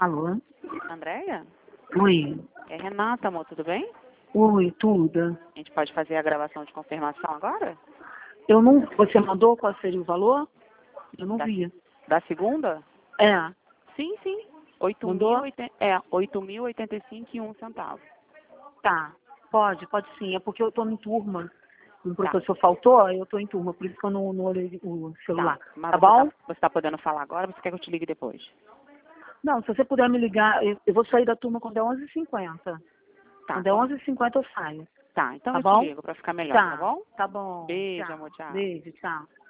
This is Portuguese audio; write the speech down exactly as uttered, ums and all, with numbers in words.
Alô? Andréia? Oi. É Renata, amor, tudo bem? Oi, tudo. A gente pode fazer a gravação de confirmação agora? Eu não... Você mandou qual seria o valor? Eu não Da, vi. da segunda? É. Sim, sim. oito mil, Mandou? é, oito mil e oitenta e cinco e um centavo. Tá. Pode, pode sim. É porque eu tô em turma. O Tá, professor faltou, aí eu tô em turma, por isso que eu não, não olhei o celular. tá. Mas Tá você tá, bom? você tá podendo falar agora ou você quer que eu te ligue depois? Não, se você puder me ligar, eu, eu vou sair da turma quando é onze e cinquenta. Tá, Quando é quando... onze e cinquenta eu saio. tá. Então Tá eu te bom? ligo pra ficar melhor, tá Tá. bom? Tá bom. Beijo, Tchau. amor, tchau. Beijo, tchau.